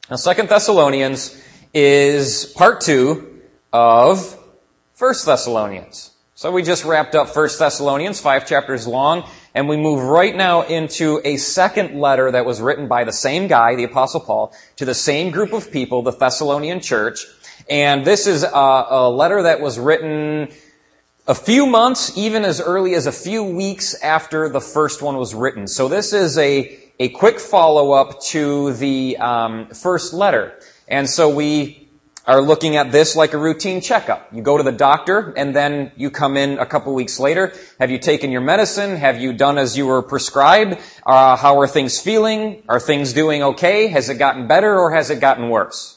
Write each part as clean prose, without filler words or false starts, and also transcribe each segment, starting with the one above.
Now, 2 Thessalonians is part 2 of 1 Thessalonians. So we just wrapped up 1 Thessalonians, 5 chapters long, and we move right now into a second letter that was written by the same guy, the Apostle Paul, to the same group of people, the Thessalonian church. And this is a letter that was written a few months, even as early as a few weeks after the first one was written. So this is a quick follow-up to the first letter. And so we are looking at this like a routine checkup. You go to the doctor, and then you come in a couple weeks later. Have you taken your medicine? Have you done as you were prescribed? How are things feeling? Are things doing okay? Has it gotten better, or has it gotten worse?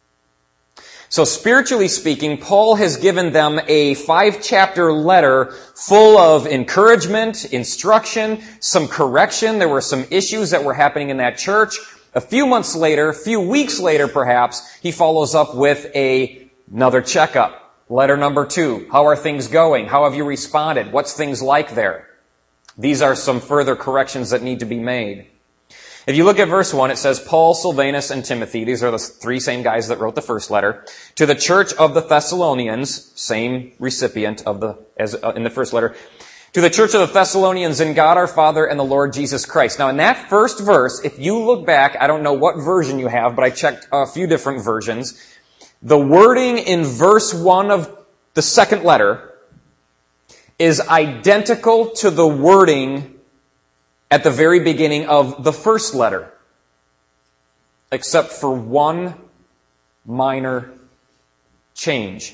So spiritually speaking, Paul has given them a 5-chapter letter full of encouragement, instruction, some correction. There were some issues that were happening in that church. A few months later, a few weeks later perhaps, he follows up with another checkup. Letter number 2. How are things going? How have you responded? What's things like there? These are some further corrections that need to be made. If you look at verse 1, it says, Paul, Silvanus, and Timothy, these are the 3 same guys that wrote the first letter, to the church of the Thessalonians, same recipient as in the first letter, to the church of the Thessalonians in God our Father and the Lord Jesus Christ. Now in that first verse, if you look back, I don't know what version you have, but I checked a few different versions. The wording in verse 1 of the second letter is identical to the wording at the very beginning of the first letter, except for one minor change.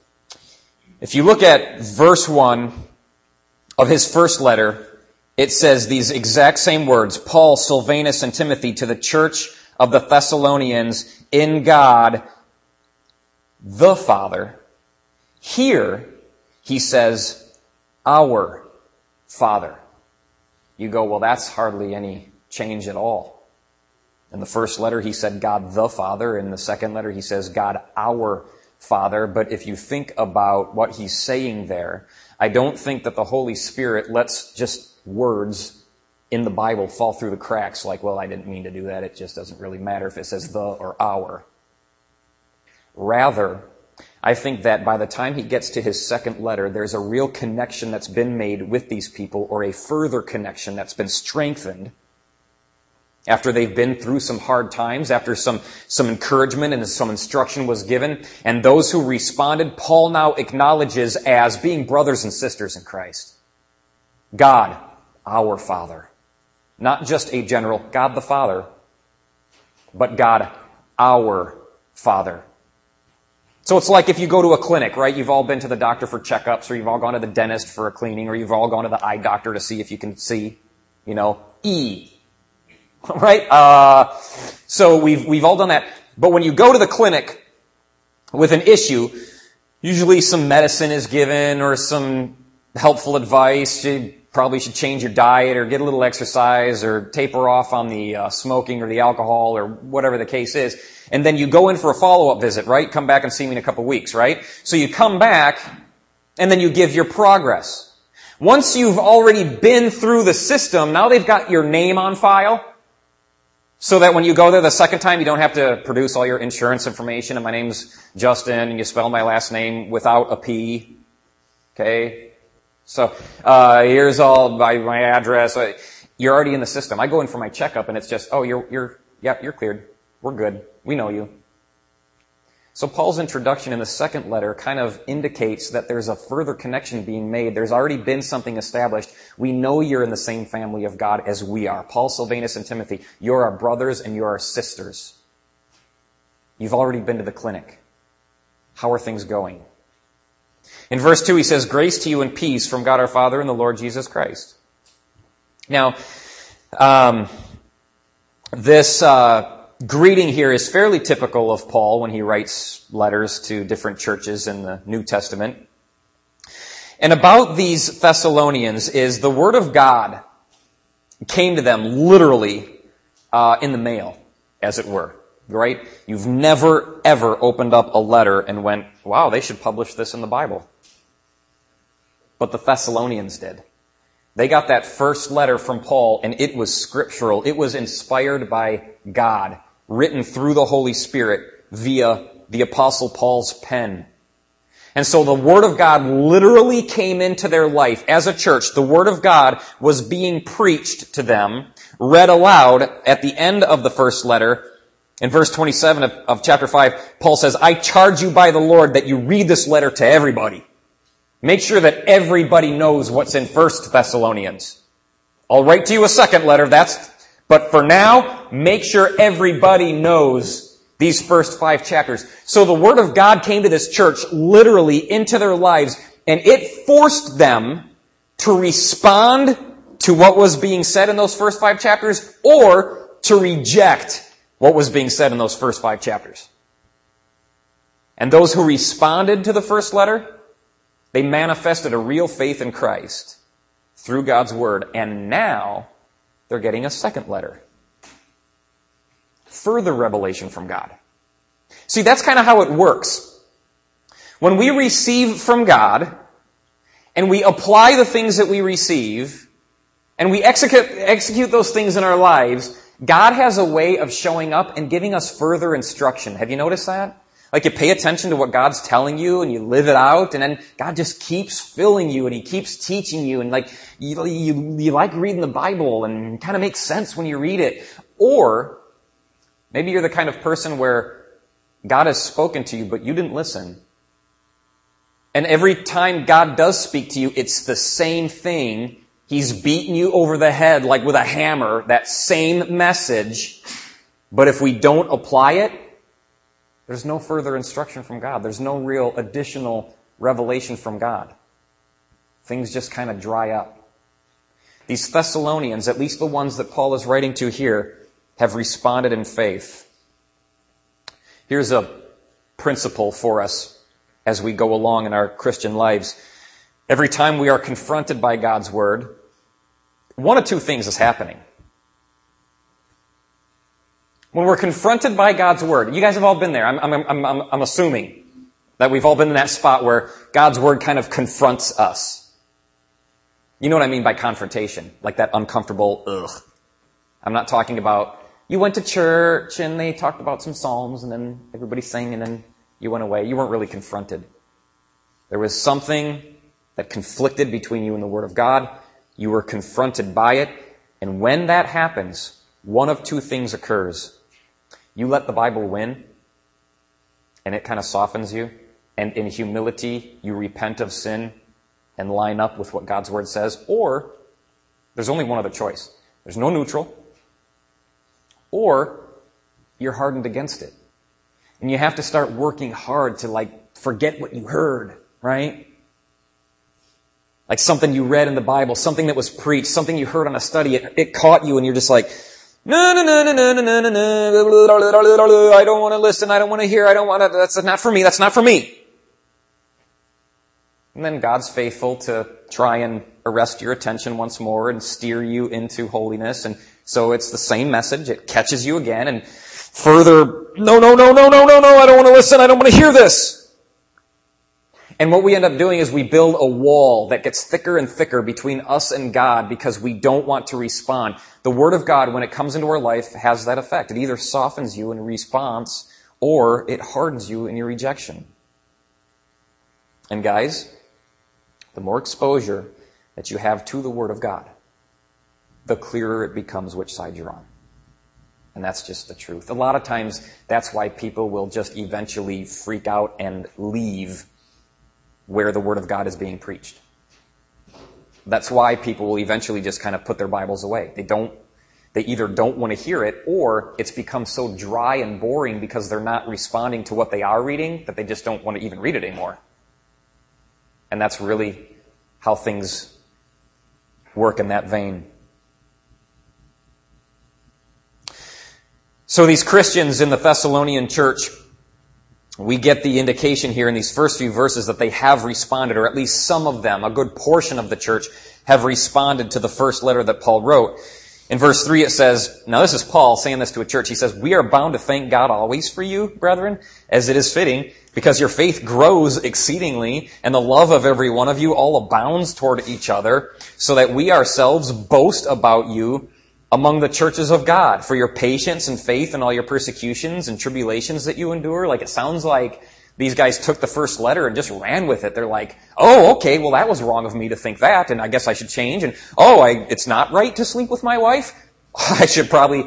If you look at verse 1 of his first letter, it says these exact same words, Paul, Silvanus, and Timothy to the church of the Thessalonians in God the Father. Here, he says, our Father. You go, well, that's hardly any change at all. In the first letter, he said God the Father. In the second letter, he says God our Father. But if you think about what he's saying there, I don't think that the Holy Spirit lets just words in the Bible fall through the cracks like, well, I didn't mean to do that. It just doesn't really matter if it says the or our. Rather, I think that by the time he gets to his second letter, there's a real connection that's been made with these people, or a further connection that's been strengthened after they've been through some hard times, after some encouragement and some instruction was given. And those who responded, Paul now acknowledges as being brothers and sisters in Christ. God, our Father. Not just a general God the Father, but God, our Father. So it's like if you go to a clinic, right? You've all been to the doctor for checkups, or you've all gone to the dentist for a cleaning, or you've all gone to the eye doctor to see if you can see, E. Right? So we've all done that. But when you go to the clinic with an issue, usually some medicine is given or some helpful advice. You probably should change your diet or get a little exercise or taper off on the smoking or the alcohol or whatever the case is. And then you go in for a follow-up visit, right? Come back and see me in a couple weeks, right? So you come back and then you give your progress. Once you've already been through the system, now they've got your name on file so that when you go there the second time, you don't have to produce all your insurance information. And my name's Justin, and you spell my last name without a P. Okay? So here's all my address. You're already in the system. I go in for my checkup, and it's just, oh, you're cleared. We're good. We know you. So Paul's introduction in the second letter kind of indicates that there's a further connection being made. There's already been something established. We know you're in the same family of God as we are. Paul, Silvanus, and Timothy, you're our brothers and you're our sisters. You've already been to the clinic. How are things going? In verse 2, he says, grace to you and peace from God our Father and the Lord Jesus Christ. Now, this greeting here is fairly typical of Paul when he writes letters to different churches in the New Testament. And about these Thessalonians is the Word of God came to them literally in the mail, as it were. Right? You've never, ever opened up a letter and went, wow, they should publish this in the Bible. But the Thessalonians did. They got that first letter from Paul, and it was scriptural. It was inspired by God. written through the Holy Spirit via the Apostle Paul's pen. And so the Word of God literally came into their life. As a church, the Word of God was being preached to them, read aloud at the end of the first letter. In verse 27 of chapter 5, Paul says, I charge you by the Lord that you read this letter to everybody. Make sure that everybody knows what's in 1 Thessalonians. I'll write to you a second letter, but for now, make sure everybody knows these first 5 chapters. So the Word of God came to this church literally into their lives, and it forced them to respond to what was being said in those first 5 chapters or to reject what was being said in those first 5 chapters. And those who responded to the first letter, they manifested a real faith in Christ through God's Word, and now they're getting a second letter. Further revelation from God. See, that's kind of how it works. When we receive from God, and we apply the things that we receive, and we execute those things in our lives, God has a way of showing up and giving us further instruction. Have you noticed that? Like you pay attention to what God's telling you and you live it out, and then God just keeps filling you and He keeps teaching you, and like you like reading the Bible and it kind of makes sense when you read it. Or maybe you're the kind of person where God has spoken to you, but you didn't listen. And every time God does speak to you, it's the same thing. He's beating you over the head like with a hammer, that same message. But if we don't apply it, there's no further instruction from God. There's no real additional revelation from God. Things just kind of dry up. These Thessalonians, at least the ones that Paul is writing to here, have responded in faith. Here's a principle for us as we go along in our Christian lives. Every time we are confronted by God's Word, one of two things is happening. When we're confronted by God's Word, you guys have all been there. I'm assuming that we've all been in that spot where God's Word kind of confronts us. You know what I mean by confrontation, like that uncomfortable ugh. I'm not talking about you went to church and they talked about some psalms and then everybody sang and then you went away. You weren't really confronted. There was something that conflicted between you and the Word of God. You were confronted by it. And when that happens, one of two things occurs. You let the Bible win, and it kind of softens you. And in humility, you repent of sin and line up with what God's Word says. Or there's only one other choice. There's no neutral. Or you're hardened against it. And you have to start working hard to forget what you heard, right? Like something you read in the Bible, something that was preached, something you heard on a study, it caught you and you're just like, no, I don't want to listen, I don't want to hear, that's not for me, that's not for me. And then God's faithful to try and arrest your attention once more and steer you into holiness. And so it's the same message, it catches you again and further, no, I don't want to listen, I don't want to hear this. And what we end up doing is we build a wall that gets thicker and thicker between us and God because we don't want to respond. The Word of God, when it comes into our life, has that effect. It either softens you in response or it hardens you in your rejection. And guys, the more exposure that you have to the Word of God, the clearer it becomes which side you're on. And that's just the truth. A lot of times, that's why people will just eventually freak out and leave where the Word of God is being preached. That's why people will eventually just kind of put their Bibles away. They either don't want to hear it, or it's become so dry and boring because they're not responding to what they are reading that they just don't want to even read it anymore. And that's really how things work in that vein. So these Christians in the Thessalonian church, we get the indication here in these first few verses that they have responded, or at least some of them, a good portion of the church, have responded to the first letter that Paul wrote. In verse 3 it says, now this is Paul saying this to a church, he says, we are bound to thank God always for you, brethren, as it is fitting, because your faith grows exceedingly, and the love of every one of you all abounds toward each other, so that we ourselves boast about you among the churches of God for your patience and faith and all your persecutions and tribulations that you endure. Like, it sounds like these guys took the first letter and just ran with it. They're like, oh, okay, well, that was wrong of me to think that, and I guess I should change. And, it's not right to sleep with my wife? I should probably,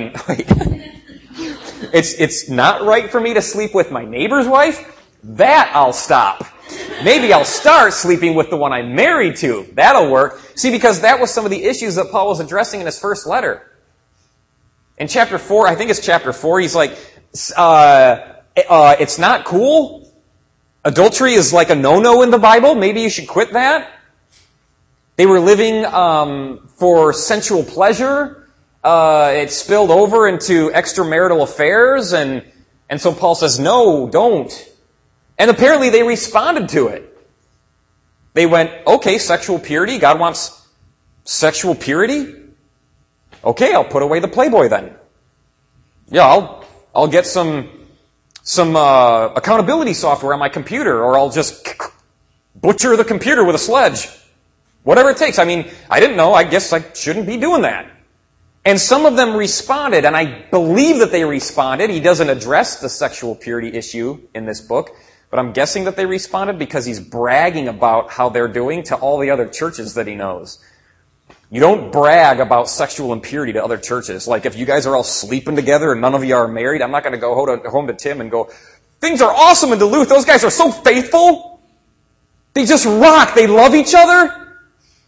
it's not right for me to sleep with my neighbor's wife? That I'll stop. Maybe I'll start sleeping with the one I'm married to. That'll work. See, because that was some of the issues that Paul was addressing in his first letter. In chapter 4, I think it's chapter 4, he's like, it's not cool. Adultery is like a no-no in the Bible. Maybe you should quit that. They were living for sensual pleasure. It spilled over into extramarital affairs, and so Paul says, no, don't. And apparently they responded to it. They went, okay, sexual purity. God wants sexual purity. Okay, I'll put away the Playboy then. Yeah, I'll get some accountability software on my computer, or I'll just butcher the computer with a sledge. Whatever it takes. I didn't know. I guess I shouldn't be doing that. And some of them responded, and I believe that they responded. He doesn't address the sexual purity issue in this book, but I'm guessing that they responded because he's bragging about how they're doing to all the other churches that he knows. You don't brag about sexual impurity to other churches. Like, if you guys are all sleeping together and none of you are married, I'm not going to go home to Tim and go, things are awesome in Duluth. Those guys are so faithful. They just rock. They love each other.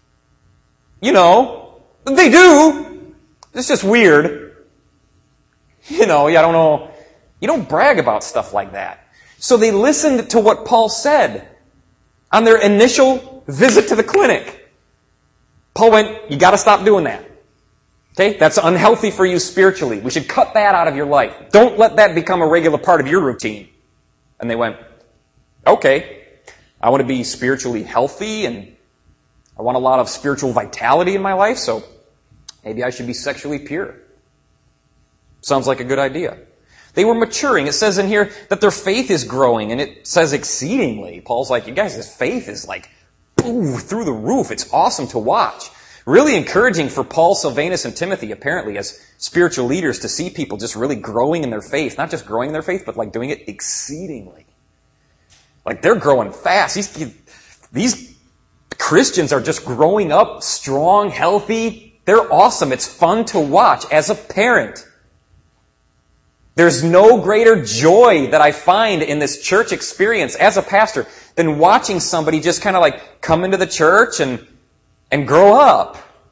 They do. It's just weird. I don't know. You don't brag about stuff like that. So they listened to what Paul said on their initial visit to the clinic. Paul went, you got to stop doing that. Okay? That's unhealthy for you spiritually. We should cut that out of your life. Don't let that become a regular part of your routine. And they went, okay, I want to be spiritually healthy, and I want a lot of spiritual vitality in my life, so maybe I should be sexually pure. Sounds like a good idea. They were maturing. It says in here that their faith is growing, and it says exceedingly. Paul's like, you guys, this faith is like, through the roof. It's awesome to watch. Really encouraging for Paul, Silvanus, and Timothy, apparently, as spiritual leaders, to see people just really growing in their faith. Not just growing in their faith, but like doing it exceedingly. Like, they're growing fast. These Christians are just growing up strong, healthy. They're awesome. It's fun to watch as a parent. There's no greater joy that I find in this church experience as a pastor than watching somebody just kind of like come into the church and grow up.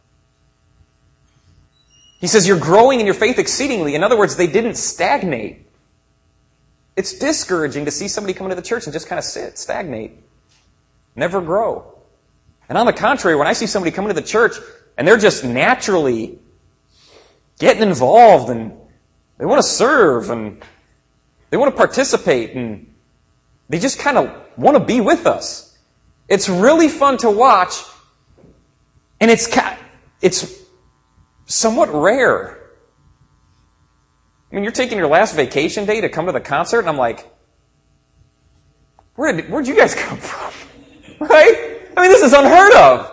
He says you're growing in your faith exceedingly. In other words, they didn't stagnate. It's discouraging to see somebody come into the church and just kind of sit, stagnate, never grow. And on the contrary, when I see somebody come into the church and they're just naturally getting involved and they want to serve and they want to participate and they just kind of want to be with us. It's really fun to watch, and it's somewhat rare. You're taking your last vacation day to come to the concert, and I'm like, where'd you guys come from? Right? This is unheard of.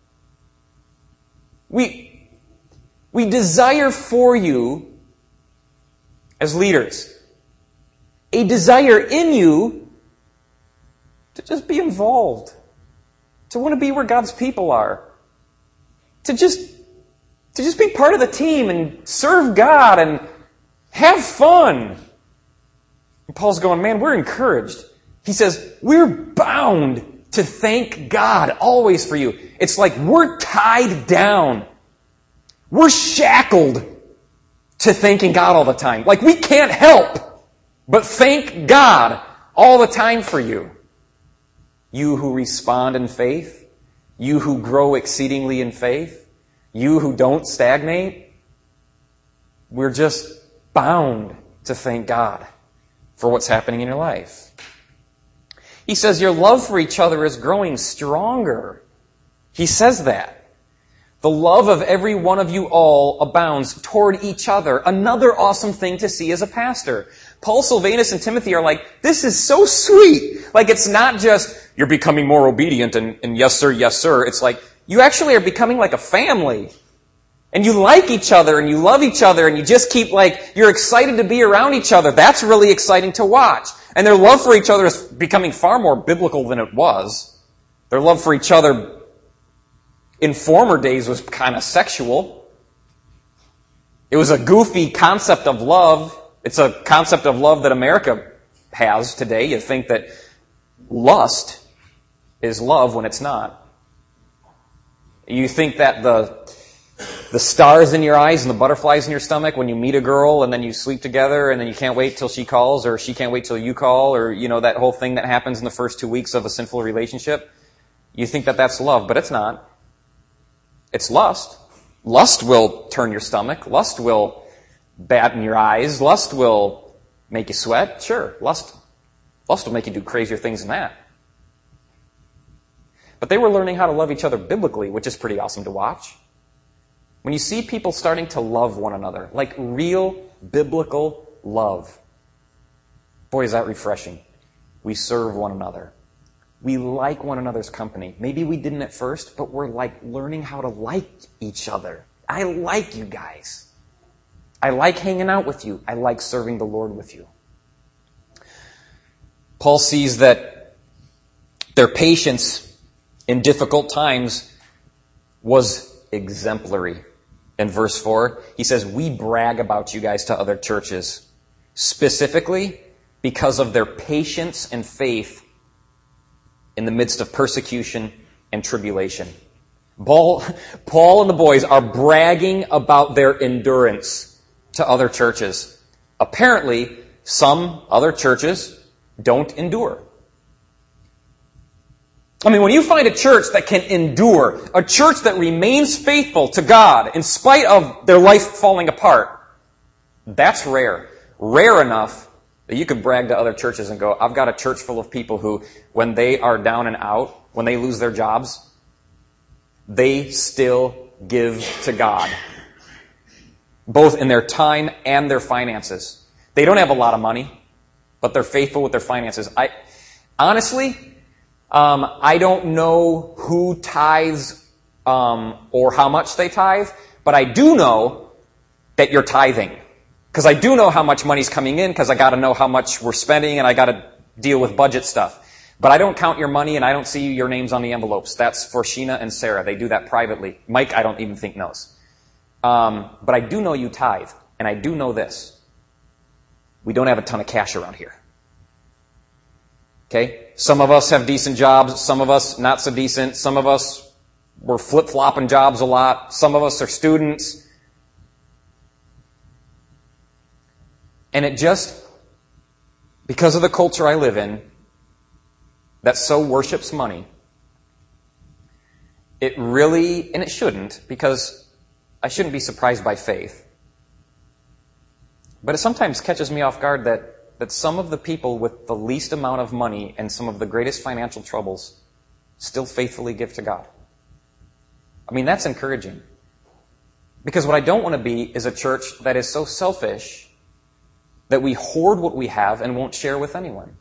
We desire for you, as leaders, a desire in you to just be involved, to want to be where God's people are, to just be part of the team and serve God and have fun. And Paul's going, man, we're encouraged. He says, we're bound to thank God always for you. It's like we're tied down. We're shackled to thanking God all the time. Like, we can't help but thank God all the time for you. You who respond in faith, you who grow exceedingly in faith, you who don't stagnate, we're just bound to thank God for what's happening in your life. He says your love for each other is growing stronger. He says that. The love of every one of you all abounds toward each other. Another awesome thing to see as a pastor. Paul, Silvanus, and Timothy are like, this is so sweet. Like, it's not just, you're becoming more obedient and yes sir, yes sir. It's like, you actually are becoming like a family. and you like each other and you love each other and you just keep you're excited to be around each other. That's really exciting to watch. And their love for each other is becoming far more biblical than it was. Their love for each other in former days was kind of sexual. It was a goofy concept of love. It's a concept of love that America has today. You think that lust is love when it's not. You think that the stars in your eyes and the butterflies in your stomach when you meet a girl and then you sleep together and then you can't wait till she calls or she can't wait till you call or, that whole thing that happens in the first 2 weeks of a sinful relationship. You think that that's love, but it's not. It's lust. Lust will turn your stomach. Lust will batten your eyes. Lust will make you sweat. Sure, lust will make you do crazier things than that. But they were learning how to love each other biblically, which is pretty awesome to watch. When you see people starting to love one another, like real biblical love, boy, is that refreshing. We serve one another. We like one another's company. Maybe we didn't at first, but we're learning how to like each other. I like you guys. I like hanging out with you. I like serving the Lord with you. Paul sees that their patience in difficult times was exemplary. In verse 4, he says, we brag about you guys to other churches, specifically because of their patience and faith in the midst of persecution and tribulation. Paul and the boys are bragging about their endurance to other churches. Apparently, some other churches don't endure. I mean, when you find a church that can endure, a church that remains faithful to God in spite of their life falling apart, that's rare. Rare enough that you could brag to other churches and go, I've got a church full of people who, when they are down and out, when they lose their jobs, they still give to God, both in their time and their finances. They don't have a lot of money, but they're faithful with their finances. Honestly, I don't know who tithes or how much they tithe, but I do know that you're tithing. Because I do know how much money's coming in, because I got to know how much we're spending, and I got to deal with budget stuff. But I don't count your money, and I don't see your names on the envelopes. That's for Sheena and Sarah. They do that privately. Mike, I don't even think knows. But I do know you tithe, and I do know this. We don't have a ton of cash around here. Okay? Some of us have decent jobs. Some of us not so decent. Some of us were flip-flopping jobs a lot. Some of us are students. And it just, because of the culture I live in, that so worships money, it really, and it shouldn't, because I shouldn't be surprised by faith. But it sometimes catches me off guard that some of the people with the least amount of money and some of the greatest financial troubles still faithfully give to God. I mean, that's encouraging. Because what I don't want to be is a church that is so selfish that we hoard what we have and won't share with anyone.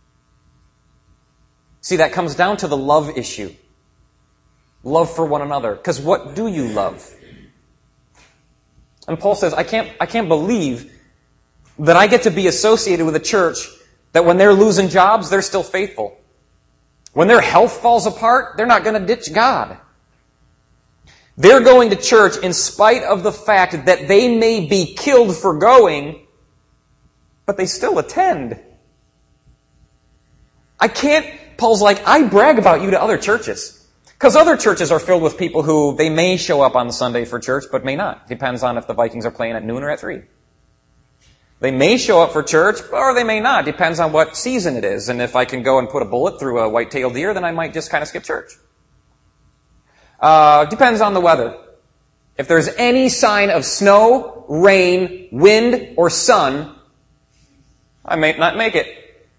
See, that comes down to the love issue. Love for one another. Because what do you love? And Paul says, I can't believe that I get to be associated with a church that when they're losing jobs, they're still faithful. When their health falls apart, they're not going to ditch God. They're going to church in spite of the fact that they may be killed for going, but they still attend. Paul's like, I brag about you to other churches. Because other churches are filled with people who they may show up on Sunday for church, but may not. Depends on if the Vikings are playing at noon or at 3. They may show up for church, or they may not. Depends on what season it is. And if I can go and put a bullet through a white-tailed deer, then I might just kind of skip church. Depends on the weather. If there's any sign of snow, rain, wind, or sun, I may not make it.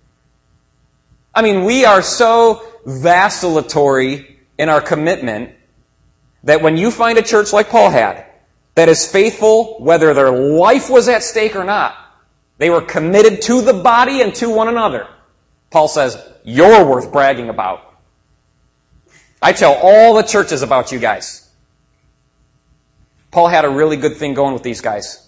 I mean, we are so vacillatory in our commitment that when you find a church like Paul had, that is faithful whether their life was at stake or not, they were committed to the body and to one another. Paul says, you're worth bragging about. I tell all the churches about you guys. Paul had a really good thing going with these guys.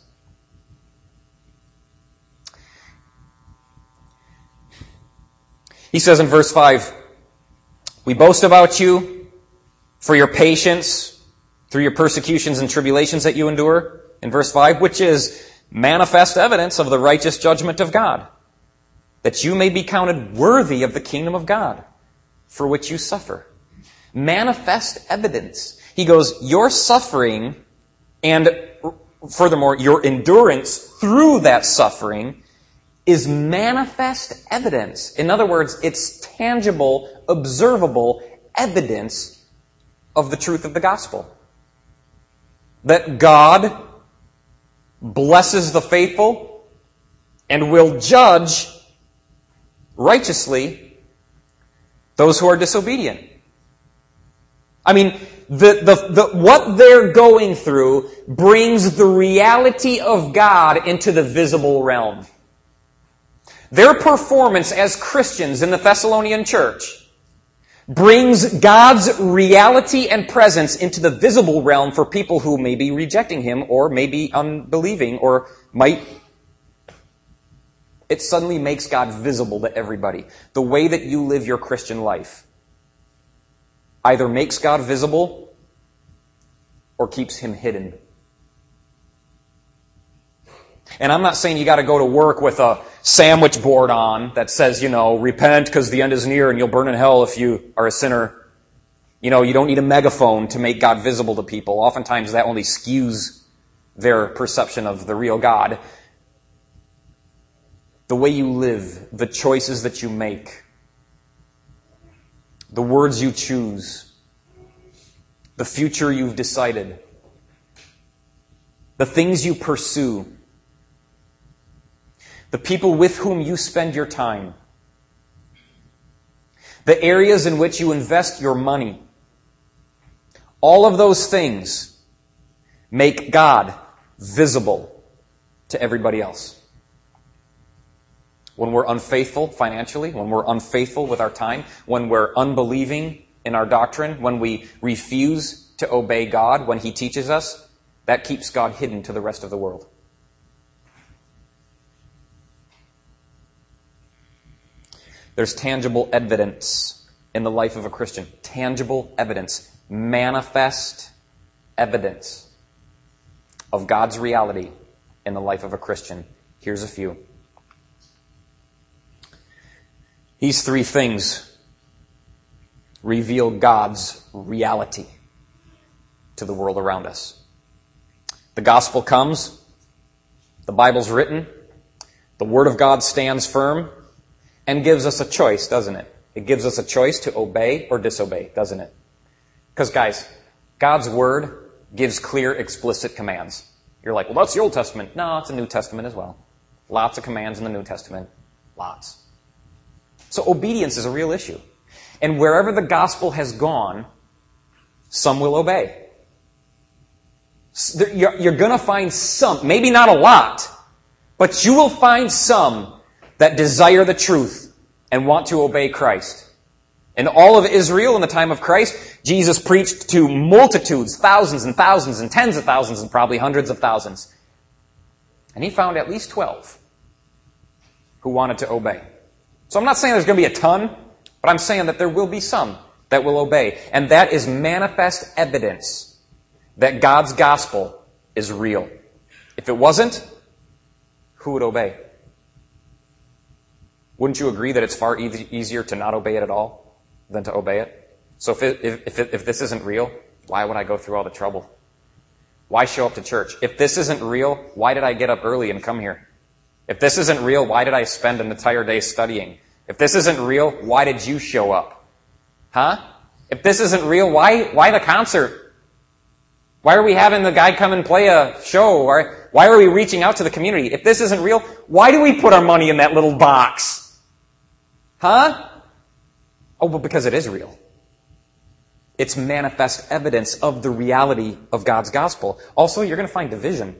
He says in verse 5, "We boast about you for your patience through your persecutions and tribulations that you endure," in verse 5, "which is manifest evidence of the righteous judgment of God, that you may be counted worthy of the kingdom of God, for which you suffer." Manifest evidence. He goes, your suffering and furthermore, your endurance through that suffering is manifest evidence. In other words, it's tangible, observable evidence of the truth of the gospel. That God blesses the faithful and will judge righteously those who are disobedient. I mean, what they're going through brings the reality of God into the visible realm. Their performance as Christians in the Thessalonian church brings God's reality and presence into the visible realm for people who may be rejecting Him or may be unbelieving or might. It suddenly makes God visible to everybody. The way that you live your Christian life either makes God visible or keeps Him hidden. And I'm not saying you got to go to work with a sandwich board on that says, repent because the end is near and you'll burn in hell if you are a sinner. You don't need a megaphone to make God visible to people. Oftentimes that only skews their perception of the real God. The way you live, the choices that you make, the words you choose, the future you've decided, the things you pursue, the people with whom you spend your time, the areas in which you invest your money, all of those things make God visible to everybody else. When we're unfaithful financially, when we're unfaithful with our time, when we're unbelieving in our doctrine, when we refuse to obey God when He teaches us, that keeps God hidden to the rest of the world. There's tangible evidence in the life of a Christian. Tangible evidence. Manifest evidence of God's reality in the life of a Christian. Here's a few. These three things reveal God's reality to the world around us. The gospel comes, the Bible's written, the Word of God stands firm, and gives us a choice, doesn't it? It gives us a choice to obey or disobey, doesn't it? Because, guys, God's Word gives clear, explicit commands. You're like, well, that's the Old Testament. No, it's the New Testament as well. Lots of commands in the New Testament. Lots. So obedience is a real issue. And wherever the gospel has gone, some will obey. You're going to find some, maybe not a lot, but you will find some that desire the truth and want to obey Christ. In all of Israel in the time of Christ, Jesus preached to multitudes, thousands and thousands and tens of thousands and probably hundreds of thousands. And He found at least 12 who wanted to obey. So I'm not saying there's going to be a ton, but I'm saying that there will be some that will obey. And that is manifest evidence that God's gospel is real. If it wasn't, who would obey? Wouldn't you agree that it's far easier to not obey it at all than to obey it? So if this isn't real, why would I go through all the trouble? Why show up to church? If this isn't real, why did I get up early and come here? If this isn't real, why did I spend an entire day studying? If this isn't real, why did you show up? Huh? If this isn't real, why the concert? Why are we having the guy come and play a show? Why are we reaching out to the community? If this isn't real, why do we put our money in that little box? Huh? Oh, but because it is real. It's manifest evidence of the reality of God's gospel. Also, you're going to find division.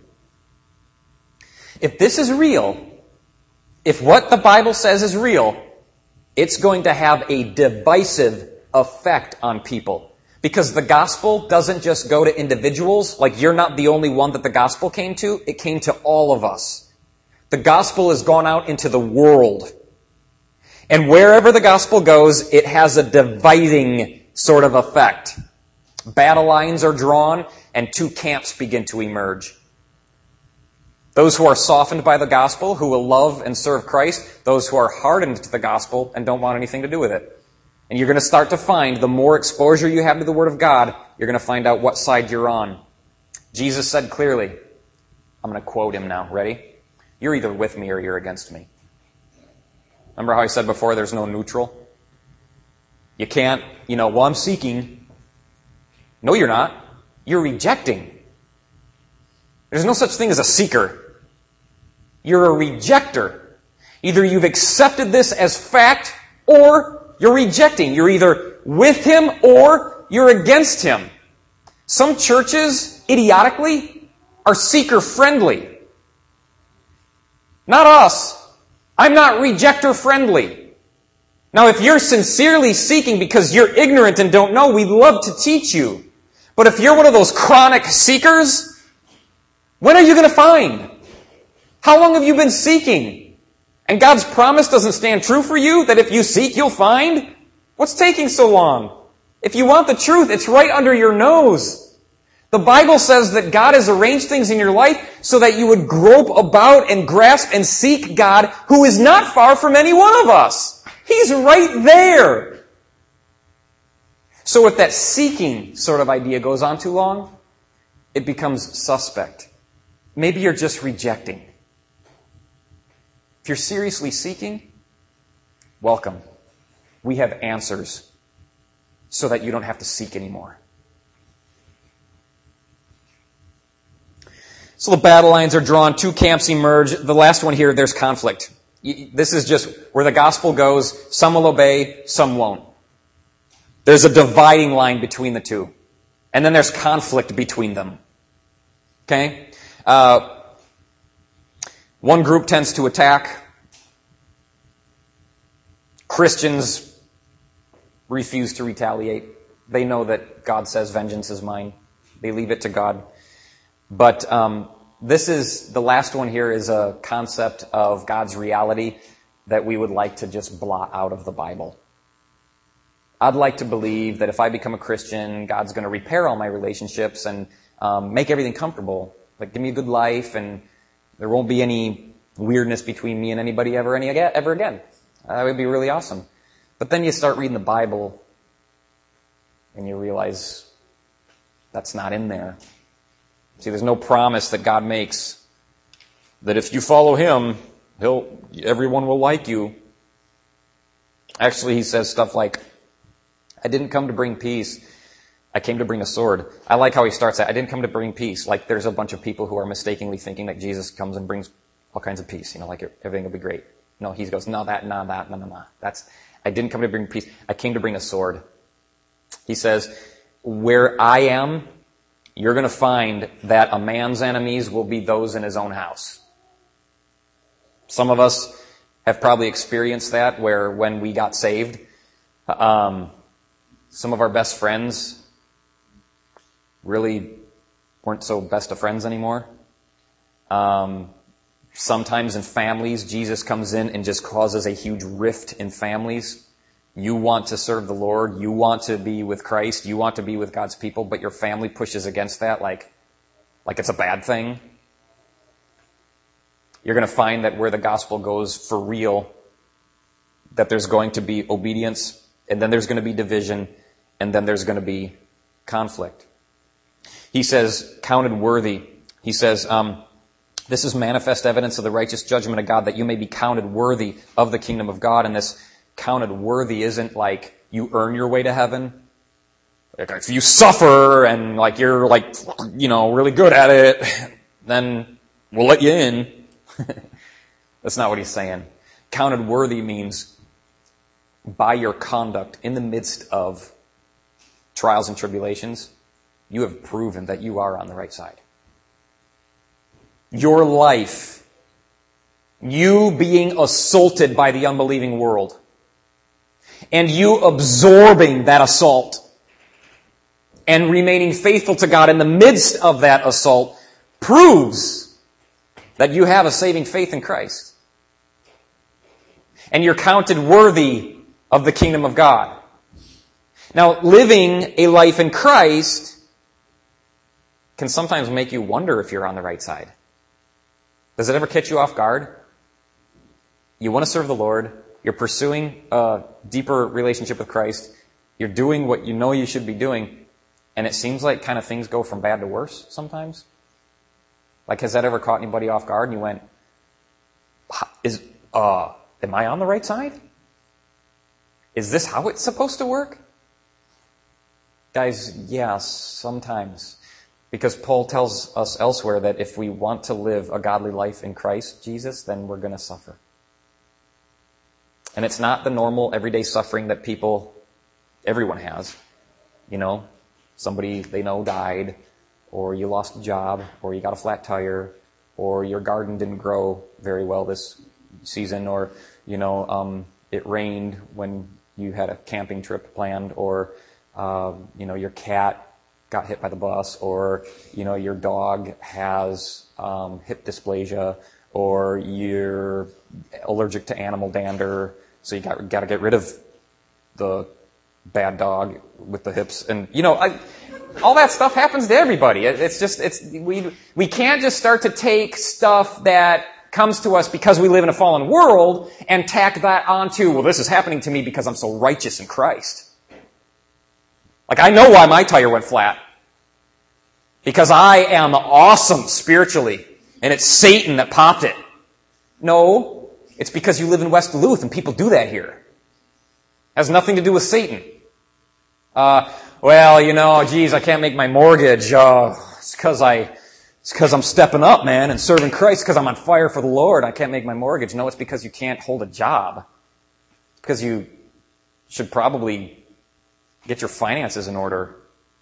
If this is real, if what the Bible says is real, it's going to have a divisive effect on people. Because the gospel doesn't just go to individuals, like you're not the only one that the gospel came to, it came to all of us. The gospel has gone out into the world. And wherever the gospel goes, it has a dividing sort of effect. Battle lines are drawn, and two camps begin to emerge. Those who are softened by the gospel, who will love and serve Christ. Those who are hardened to the gospel and don't want anything to do with it. And you're going to start to find, the more exposure you have to the Word of God, you're going to find out what side you're on. Jesus said clearly, I'm going to quote him now. Ready? You're either with me or you're against me. Remember how I said before there's no neutral? You can't, well, I'm seeking. No, you're not. You're rejecting. There's no such thing as a seeker. You're a rejector. Either you've accepted this as fact or you're rejecting. You're either with him or you're against him. Some churches, idiotically, are seeker-friendly. Not us. I'm not rejector-friendly. Now, if you're sincerely seeking because you're ignorant and don't know, we'd love to teach you. But if you're one of those chronic seekers, when are you going to find? How long have you been seeking? And God's promise doesn't stand true for you, that if you seek, you'll find? What's taking so long? If you want the truth, it's right under your nose. The Bible says that God has arranged things in your life so that you would grope about and grasp and seek God, who is not far from any one of us. He's right there. So if that seeking sort of idea goes on too long, it becomes suspect. Maybe you're just rejecting. If you're seriously seeking, welcome. We have answers so that you don't have to seek anymore. So the battle lines are drawn, two camps emerge. The last one here, there's conflict. This is just where the gospel goes. Some will obey, some won't. There's a dividing line between the two. And then there's conflict between them. Okay? One group tends to attack. Christians refuse to retaliate. They know that God says vengeance is mine. They leave it to God. But the last one here is a concept of God's reality that we would like to just blot out of the Bible. I'd like to believe that if I become a Christian, God's going to repair all my relationships and make everything comfortable. Like, give me a good life, and there won't be any weirdness between me and anybody ever again. That would be really awesome. But then you start reading the Bible, and you realize that's not in there. See, there's no promise that God makes that if you follow him, everyone will like you. Actually, he says stuff like, I didn't come to bring peace. I came to bring a sword. I like how he starts that. I didn't come to bring peace. Like there's a bunch of people who are mistakenly thinking that Jesus comes and brings all kinds of peace. Like everything will be great. No, he goes, no. I didn't come to bring peace. I came to bring a sword. He says, where I am, you're going to find that a man's enemies will be those in his own house. Some of us have probably experienced that, where when we got saved, some of our best friends really weren't so best of friends anymore. Sometimes in families, Jesus comes in and just causes a huge rift in families. You want to serve the Lord. You want to be with Christ. You want to be with God's people, but your family pushes against that like it's a bad thing. You're going to find that where the gospel goes for real, that there's going to be obedience, and then there's going to be division, and then there's going to be conflict. He says, counted worthy. He says, this is manifest evidence of the righteous judgment of God, that you may be counted worthy of the kingdom of God. And this counted worthy isn't like you earn your way to heaven. Like if you suffer and you're really good at it, then we'll let you in. That's not what he's saying. Counted worthy means by your conduct in the midst of trials and tribulations, you have proven that you are on the right side. Your life, you being assaulted by the unbelieving world, and you absorbing that assault, and remaining faithful to God in the midst of that assault proves that you have a saving faith in Christ. And you're counted worthy of the kingdom of God. Now, living a life in Christ can sometimes make you wonder if you're on the right side. Does it ever catch you off guard? You want to serve the Lord. You're pursuing a deeper relationship with Christ. You're doing what you know you should be doing. And it seems like kind of things go from bad to worse sometimes. Like, has that ever caught anybody off guard and you went, am I on the right side? Is this how it's supposed to work? Guys, yes, sometimes. Because Paul tells us elsewhere that if we want to live a godly life in Christ Jesus, then we're going to suffer. And it's not the normal everyday suffering that everyone has. You know, somebody they know died, or you lost a job, or you got a flat tire, or your garden didn't grow very well this season, or, it rained when you had a camping trip planned, or, your cat got hit by the bus, or, your dog has hip dysplasia, or you're allergic to animal dander, so you got to get rid of the bad dog with the hips, and all that stuff happens to everybody. We can't just start to take stuff that comes to us because we live in a fallen world and tack that onto, well, this is happening to me because I'm so righteous in Christ. Like, I know why my tire went flat. Because I am awesome spiritually, and it's Satan that popped it. No, it's because you live in West Duluth and people do that here. It has nothing to do with Satan. I can't make my mortgage. It's because I'm stepping up, man, and serving Christ because I'm on fire for the Lord. I can't make my mortgage. No, it's because you can't hold a job. It's because you should probably get your finances in order.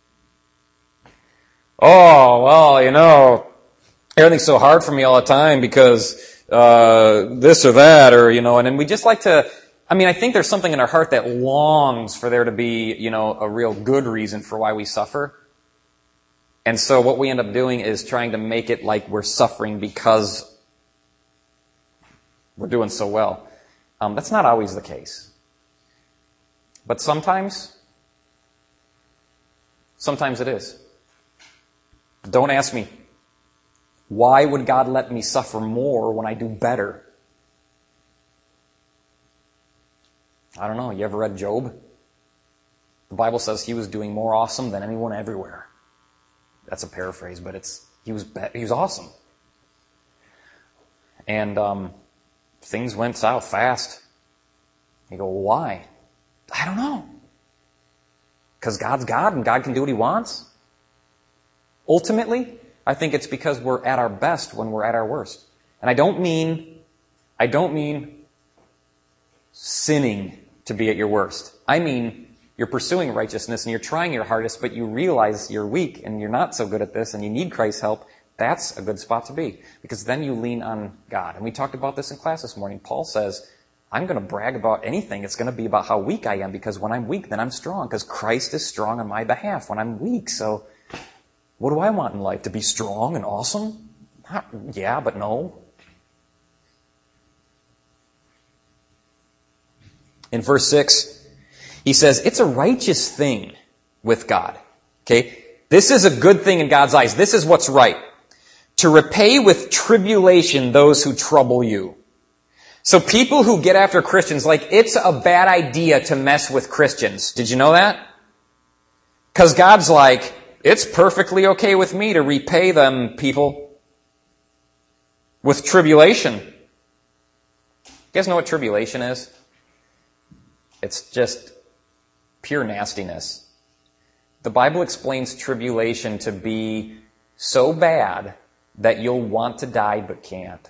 Oh, well, everything's so hard for me all the time because this or that, or, and then we just like to, I think there's something in our heart that longs for there to be, a real good reason for why we suffer. And so what we end up doing is trying to make it like we're suffering because we're doing so well. That's not always the case. But sometimes it is. Don't ask me, why would God let me suffer more when I do better? I don't know. You ever read Job? The Bible says he was doing more awesome than anyone everywhere. That's a paraphrase, but he was awesome. And things went south fast. You go, well, why? I don't know. Because God's God and God can do what He wants. Ultimately, I think it's because we're at our best when we're at our worst. And I don't mean sinning to be at your worst. I mean, you're pursuing righteousness and you're trying your hardest, but you realize you're weak and you're not so good at this and you need Christ's help. That's a good spot to be, because then you lean on God. And we talked about this in class this morning. Paul says, I'm going to brag about anything. It's going to be about how weak I am, because when I'm weak, then I'm strong, because Christ is strong on my behalf when I'm weak. So what do I want in life? To be strong and awesome? Yeah, but no. In verse 6, he says, it's a righteous thing with God. Okay? This is a good thing in God's eyes. This is what's right. To repay with tribulation those who trouble you. So people who get after Christians, like, it's a bad idea to mess with Christians. Did you know that? Because God's like, it's perfectly okay with me to repay them, people, with tribulation. You guys know what tribulation is? It's just pure nastiness. The Bible explains tribulation to be so bad that you'll want to die but can't.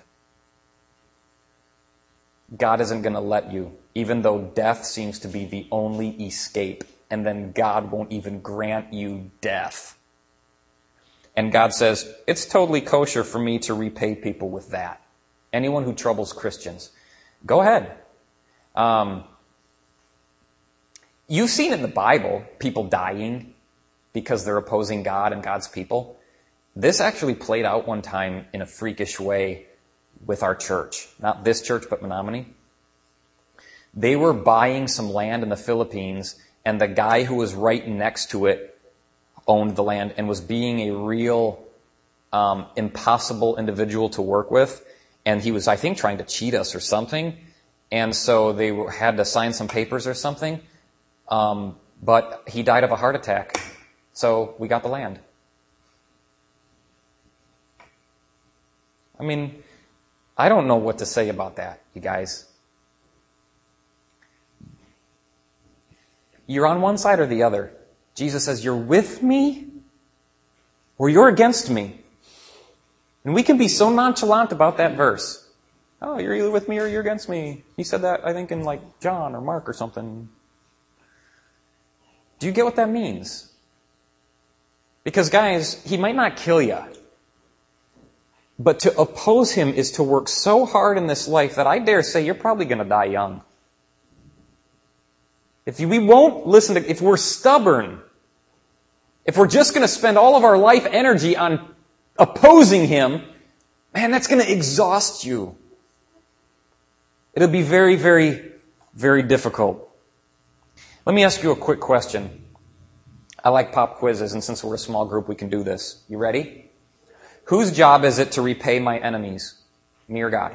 God isn't going to let you, even though death seems to be the only escape. And then God won't even grant you death. And God says, it's totally kosher for me to repay people with that. Anyone who troubles Christians, go ahead. You've seen in the Bible people dying. because they're opposing God and God's people. This actually played out one time in a freakish way with our church. Not this church, but Menominee. They were buying some land in the Philippines, and the guy who was right next to it owned the land and was being a real impossible individual to work with. And he was, I think, trying to cheat us or something. And so they had to sign some papers or something. But he died of a heart attack. So we got the land. I mean, I don't know what to say about that, you guys. You're on one side or the other. Jesus says, you're with me or you're against me. And we can be so nonchalant about that verse. Oh, you're either with me or you're against me. He said that, I think, in like John or Mark or something. Do you get what that means? Because guys, he might not kill you. But to oppose him is to work so hard in this life that I dare say you're probably going to die young. If we won't listen to, if we're stubborn, if we're just going to spend all of our life energy on opposing him, man, that's going to exhaust you. It'll be very, very, very difficult. Let me ask you a quick question. I like pop quizzes, and since we're a small group, we can do this. You ready? Whose job is it to repay my enemies? Me or God?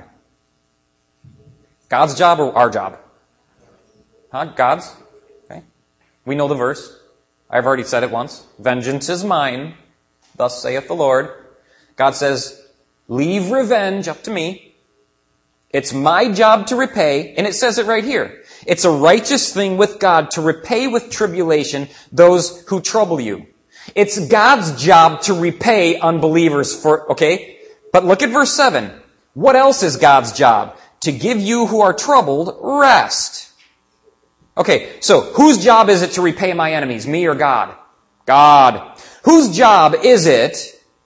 God's job or our job? Huh? God's? Okay. We know the verse. I've already said it once. Vengeance is mine, thus saith the Lord. God says, leave revenge up to me. It's my job to repay, and it says it right here. It's a righteous thing with God to repay with tribulation those who trouble you. It's God's job to repay unbelievers okay? But look at verse 7. What else is God's job? To give you who are troubled rest. Okay, so whose job is it to repay my enemies? Me or God? God. Whose job is it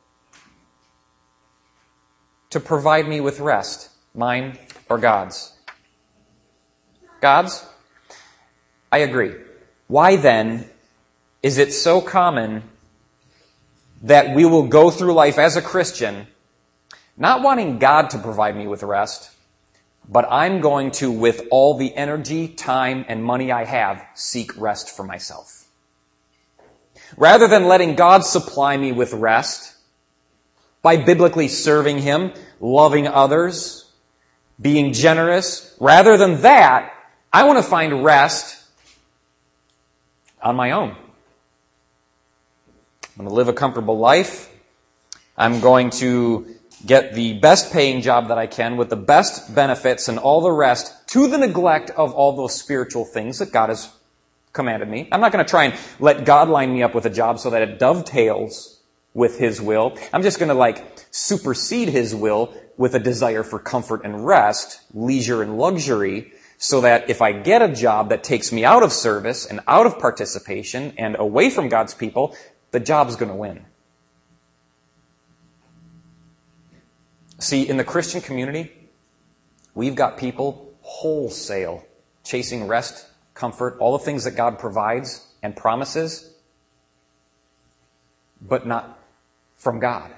to provide me with rest? Mine or God's? God's? I agree. Why then is it so common that we will go through life as a Christian not wanting God to provide me with rest, but I'm going to, with all the energy, time, and money I have, seek rest for myself? Rather than letting God supply me with rest by biblically serving Him, loving others, being generous, rather than that, I want to find rest on my own. I'm going to live a comfortable life. I'm going to get the best paying job that I can with the best benefits and all the rest, to the neglect of all those spiritual things that God has commanded me. I'm not going to try and let God line me up with a job so that it dovetails with His will. I'm just going to supersede His will with a desire for comfort and rest, leisure and luxury, so that if I get a job that takes me out of service and out of participation and away from God's people, the job's going to win. See, in the Christian community, we've got people wholesale chasing rest, comfort, all the things that God provides and promises, but not from God.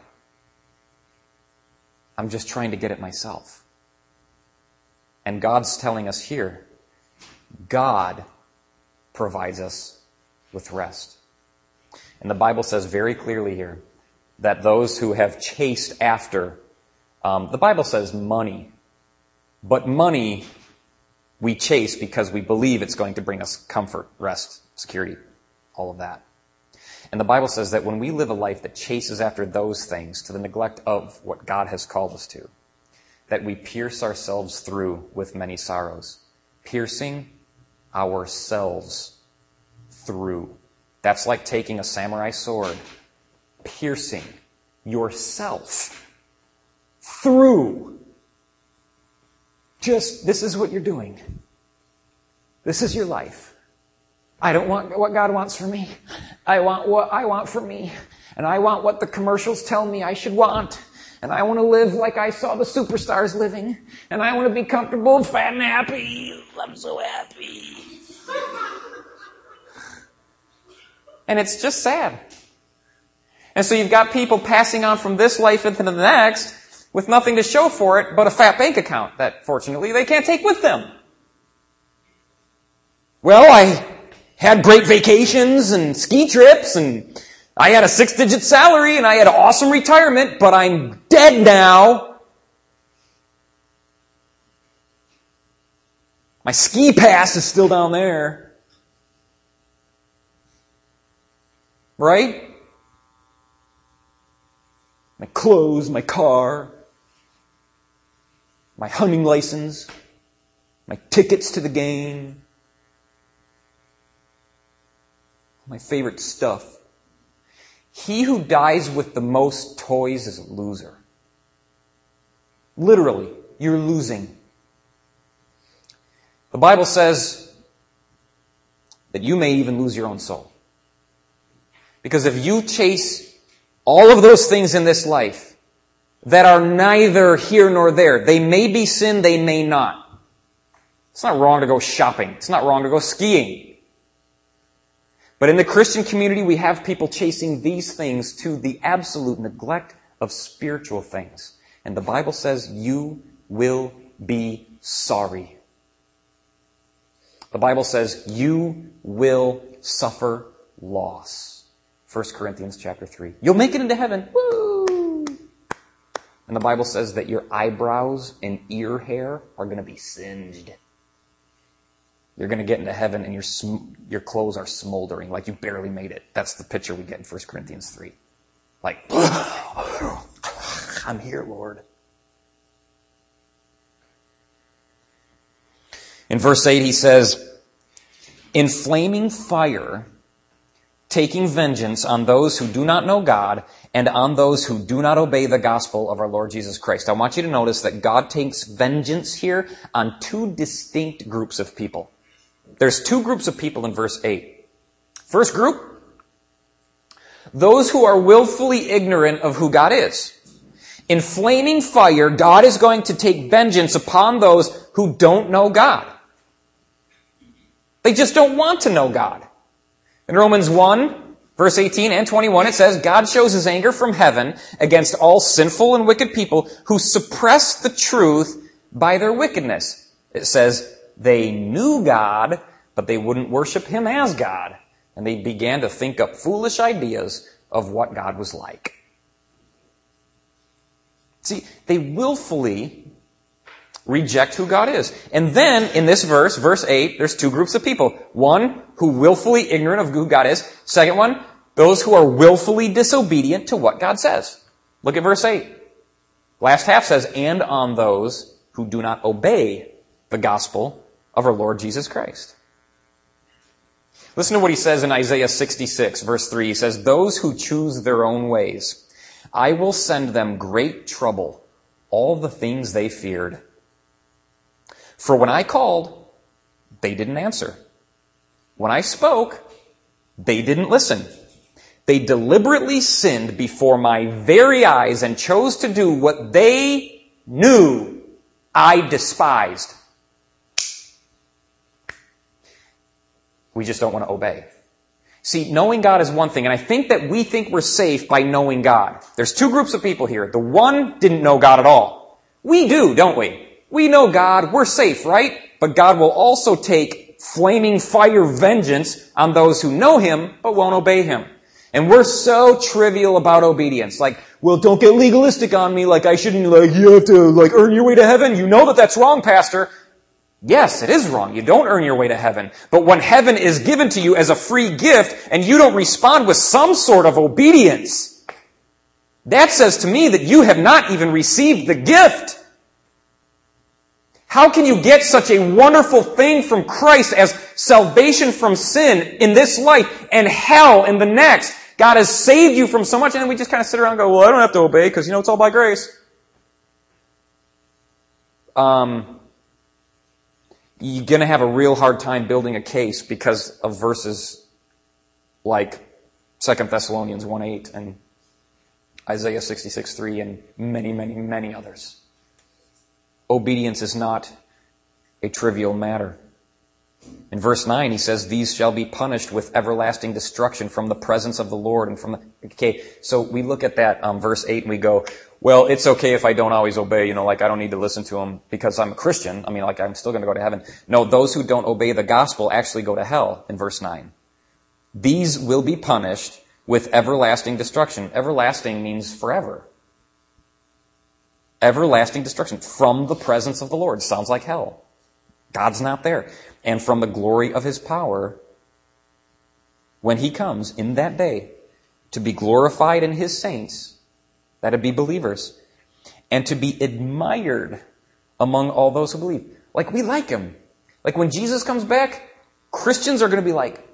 I'm just trying to get it myself. And God's telling us here, God provides us with rest. And the Bible says very clearly here that those who have chased after, the Bible says money, but money we chase because we believe it's going to bring us comfort, rest, security, all of that. And the Bible says that when we live a life that chases after those things to the neglect of what God has called us to, that we pierce ourselves through with many sorrows. Piercing ourselves through. That's like taking a samurai sword, piercing yourself through. This is what you're doing. This is your life. I don't want what God wants for me. I want what I want for me. And I want what the commercials tell me I should want. And I want to live like I saw the superstars living. And I want to be comfortable and fat and happy. I'm so happy. And it's just sad. And so you've got people passing on from this life into the next with nothing to show for it but a fat bank account that, fortunately, they can't take with them. Well, I had great vacations and ski trips, and I had a 6-digit salary, and I had an awesome retirement, but I'm dead now. My ski pass is still down there. Right? My clothes, my car, my hunting license, my tickets to the game, my favorite stuff. He who dies with the most toys is a loser. Literally, you're losing. The Bible says that you may even lose your own soul. Because if you chase all of those things in this life that are neither here nor there, they may be sin, they may not. It's not wrong to go shopping. It's not wrong to go skiing. But in the Christian community, we have people chasing these things to the absolute neglect of spiritual things. And the Bible says you will be sorry. The Bible says you will suffer loss. 1 Corinthians chapter 3. You'll make it into heaven. Woo! And the Bible says that your eyebrows and ear hair are going to be singed. You're going to get into heaven and your clothes are smoldering like you barely made it. That's the picture we get in 1 Corinthians 3. Like, I'm here, Lord. In verse 8 he says, in flaming fire, taking vengeance on those who do not know God and on those who do not obey the gospel of our Lord Jesus Christ. I want you to notice that God takes vengeance here on two distinct groups of people. There's two groups of people in verse 8. First group, those who are willfully ignorant of who God is. In flaming fire, God is going to take vengeance upon those who don't know God. They just don't want to know God. In Romans 1, verse 18 and 21, it says, God shows his anger from heaven against all sinful and wicked people who suppress the truth by their wickedness. It says, they knew God, but they wouldn't worship him as God. And they began to think up foolish ideas of what God was like. See, they willfully reject who God is. And then, in this verse, verse 8, there's two groups of people. One, who willfully ignorant of who God is. Second one, those who are willfully disobedient to what God says. Look at verse 8. Last half says, and on those who do not obey the gospel of our Lord Jesus Christ. Listen to what he says in Isaiah 66, verse 3. He says, those who choose their own ways, I will send them great trouble, all the things they feared. For when I called, they didn't answer. When I spoke, they didn't listen. They deliberately sinned before my very eyes and chose to do what they knew I despised. We just don't want to obey. See, knowing God is one thing, and I think that we think we're safe by knowing God. There's two groups of people here. The one didn't know God at all. We do, don't we? We know God, we're safe, right? But God will also take flaming fire vengeance on those who know him but won't obey him. And we're so trivial about obedience. Like, well, don't get legalistic on me, like I shouldn't, like, you have to, like, earn your way to heaven. You know that that's wrong, Pastor. Yes, it is wrong. You don't earn your way to heaven. But when heaven is given to you as a free gift and you don't respond with some sort of obedience, that says to me that you have not even received the gift. How can you get such a wonderful thing from Christ as salvation from sin in this life and hell in the next? God has saved you from so much, and then we just kind of sit around and go, well, I don't have to obey because, it's all by grace. You're going to have a real hard time building a case because of verses like 2 Thessalonians 1:8 and Isaiah 66:3 and many, many, many others. Obedience is not a trivial matter. In verse 9, he says, these shall be punished with everlasting destruction from the presence of the Lord and from the... Okay, so we look at that verse 8 and we go, well, it's okay if I don't always obey, like I don't need to listen to him because I'm a Christian. Like I'm still going to go to heaven. No, those who don't obey the gospel actually go to hell in verse 9. These will be punished with everlasting destruction. Everlasting means forever. Everlasting destruction from the presence of the Lord. Sounds like hell. God's not there. And from the glory of his power, when he comes in that day to be glorified in his saints, that'd be believers, and to be admired among all those who believe. Like we like him. Like when Jesus comes back, Christians are going to be like,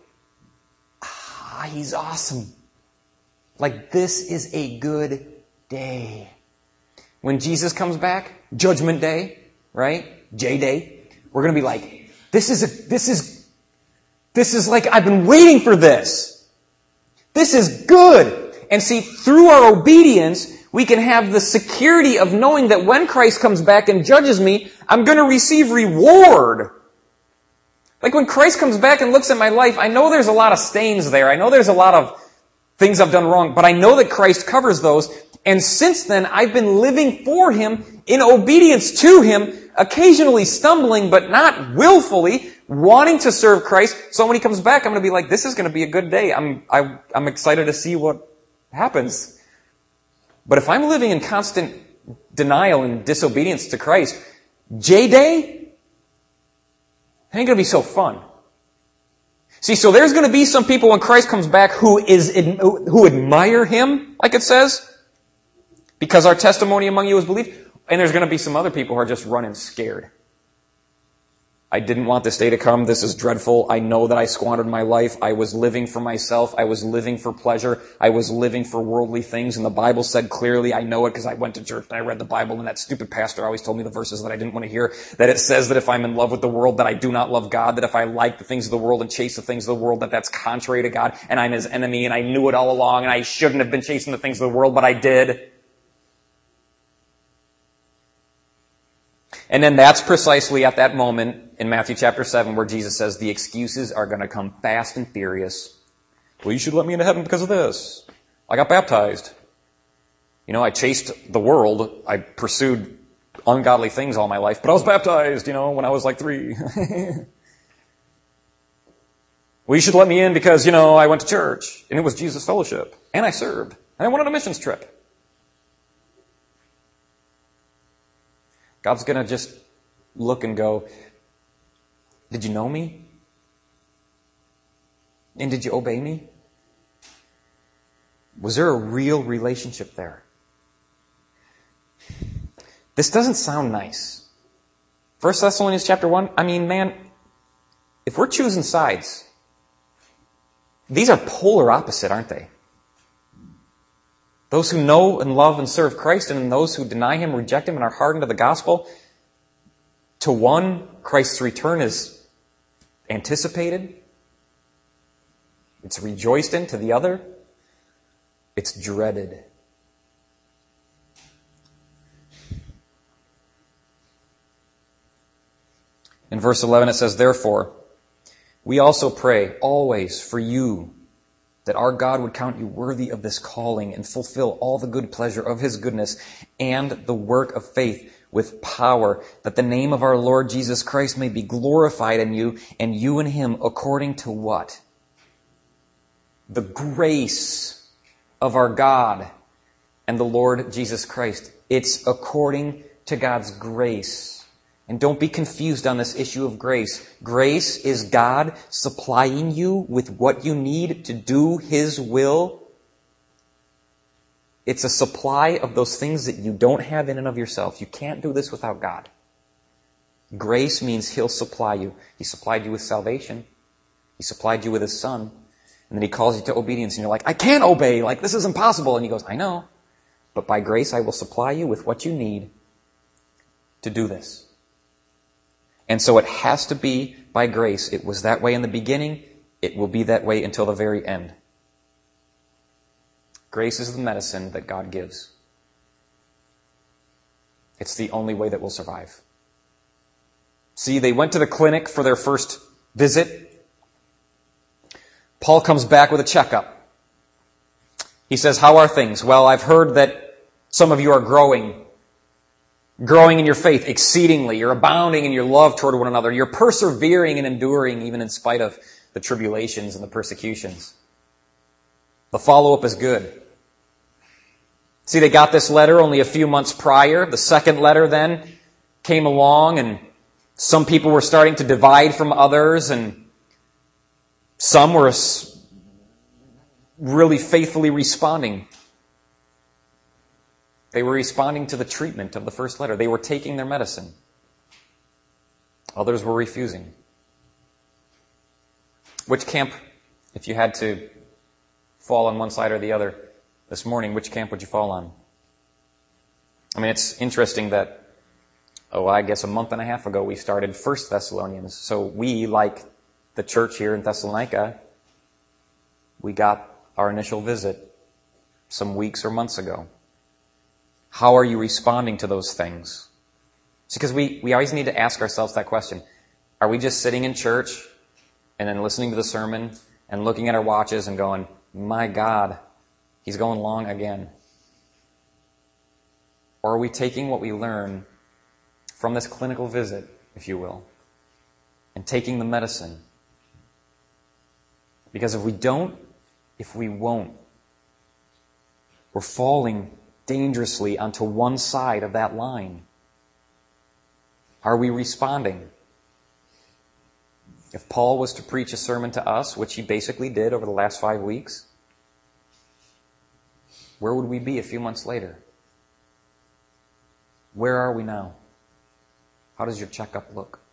he's awesome. Like this is a good day. When Jesus comes back, Judgment Day, right? J-Day. We're going to be like, this is like, I've been waiting for this. This is good. And see, through our obedience, we can have the security of knowing that when Christ comes back and judges me, I'm going to receive reward. Like when Christ comes back and looks at my life, I know there's a lot of stains there. I know there's a lot of things I've done wrong, but I know that Christ covers those. And since then, I've been living for him in obedience to him, occasionally stumbling, but not willfully, wanting to serve Christ. So when he comes back, I'm going to be like, this is going to be a good day. I'm excited to see what happens. But if I'm living in constant denial and disobedience to Christ, J-Day ain't going to be so fun. See, so there's going to be some people when Christ comes back who admire him, like it says, because our testimony among you is believed. And there's going to be some other people who are just running scared. I didn't want this day to come. This is dreadful. I know that I squandered my life. I was living for myself. I was living for pleasure. I was living for worldly things. And the Bible said clearly, I know it because I went to church and I read the Bible, and that stupid pastor always told me the verses that I didn't want to hear, that it says that if I'm in love with the world, that I do not love God, that if I like the things of the world and chase the things of the world, that that's contrary to God, and I'm his enemy, and I knew it all along, and I shouldn't have been chasing the things of the world, but I did. And then that's precisely at that moment in Matthew chapter 7 where Jesus says the excuses are going to come fast and furious. Well, you should let me into heaven because of this. I got baptized. I chased the world. I pursued ungodly things all my life, but I was baptized, when I was like 3. Well, you should let me in because, I went to church and it was Jesus Fellowship and I served and I went on a missions trip. God's going to just look and go, did you know me? And did you obey me? Was there a real relationship there? This doesn't sound nice. 1 Thessalonians chapter 1, man, if we're choosing sides, these are polar opposite, aren't they? Those who know and love and serve Christ, and those who deny him, reject him, and are hardened to the gospel. To one, Christ's return is anticipated. It's rejoiced in. To the other, it's dreaded. In verse 11 it says, therefore, we also pray always for you, that our God would count you worthy of this calling and fulfill all the good pleasure of his goodness and the work of faith with power, that the name of our Lord Jesus Christ may be glorified in you, and you in him according to what? The grace of our God and the Lord Jesus Christ. It's according to God's grace. And don't be confused on this issue of grace. Grace is God supplying you with what you need to do his will. It's a supply of those things that you don't have in and of yourself. You can't do this without God. Grace means he'll supply you. He supplied you with salvation. He supplied you with his son. And then he calls you to obedience. And you're like, I can't obey. Like, this is impossible. And he goes, I know. But by grace, I will supply you with what you need to do this. And so it has to be by grace. It was that way in the beginning. It will be that way until the very end. Grace is the medicine that God gives. It's the only way that we'll survive. See, they went to the clinic for their first visit, Paul comes back with a checkup. He says, how are things? Well, I've heard that some of you are growing in your faith exceedingly. You're abounding in your love toward one another. You're persevering and enduring even in spite of the tribulations and the persecutions. The follow-up is good. See, they got this letter only a few months prior. The second letter then came along, and some people were starting to divide from others, and some were really faithfully responding. They were responding to the treatment of the first letter. They were taking their medicine. Others were refusing. Which camp, if you had to fall on one side or the other this morning, which camp would you fall on? I mean, it's interesting that, I guess a month and a half ago we started 1 Thessalonians. So we, like the church here in Thessalonica, we got our initial visit some weeks or months ago. How are you responding to those things? Because we always need to ask ourselves that question. Are we just sitting in church and then listening to the sermon and looking at our watches and going, my God, he's going long again? Or are we taking what we learn from this clinical visit, if you will, and taking the medicine? Because if we won't, we're falling dangerously onto one side of that line. Are we responding? If Paul was to preach a sermon to us, which he basically did over the last 5 weeks, where would we be a few months later? Where are we now? How does your checkup look?